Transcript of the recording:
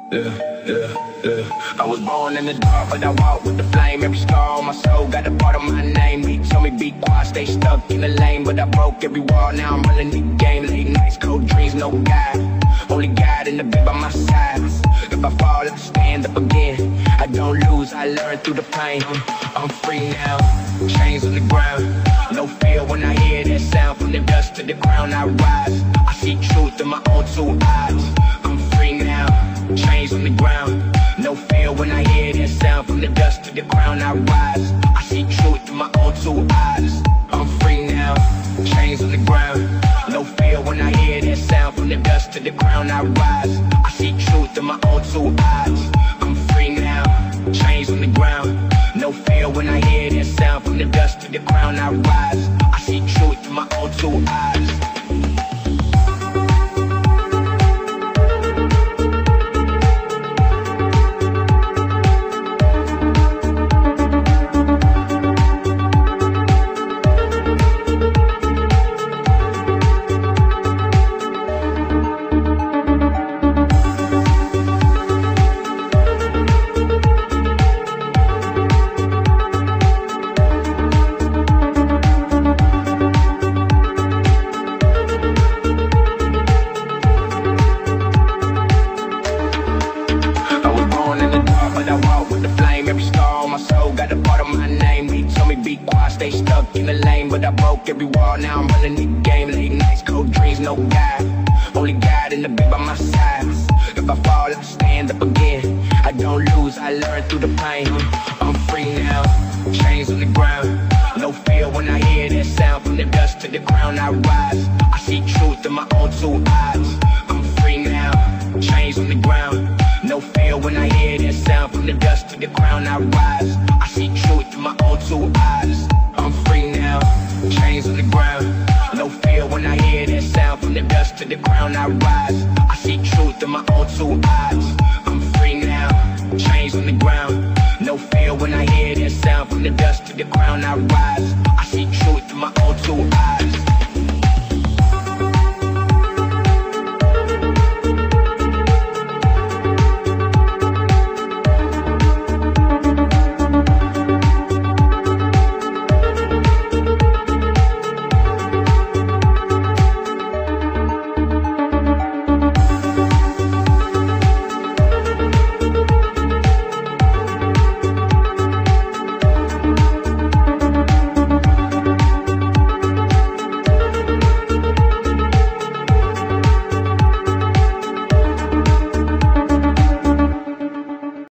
I was born in the dark, but I walk with the flame. Every scar on my soul got a part of my name. He told me be quiet, stay stuck in the lane, but I broke every wall, now I'm running the game. Late nights, cold dreams, no guide, only God in the bed by my side. If I fall, I stand up again. I don't lose, I learn through the pain. I'm free now, chains on the ground. No fear when I hear that sound. From the dust to the ground I rise. I see truth in my own two eyes. I'm free now, chains on the ground. No fear when I hear that sound. From the dust to the ground I rise. I see truth in my own two eyes. I'm free now, chains on the ground. No fear when I hear that sound. From the dust to the ground I rise. I see truth in my own two eyes. I'm free now, chains on the ground. No fear when I hear that sound. From the dust to the ground I rise. I see truth in my own two eyes. Stay stuck in the lane, but I broke every wall, now I'm running the game. Late nights, cold dreams, no guide, only God in the bed by my side. If I fall, I stand up again. I don't lose, I learn through the pain. I'm free now, chains on the ground. No fear when I hear that sound. From the dust to the ground I rise. I see truth in my own two eyes. I'm free now, chains on the ground. No fear when I hear that sound. From the dust to the ground I rise. I see truth in my own two eyes. I'm free now, chains on the ground. No fear when I hear that sound. From the dust to the ground I rise. I see truth in my own two eyes. I'm free now, chains on the ground. No fear when I hear that sound. From the dust to the ground I rise. I see truth in my own two eyes.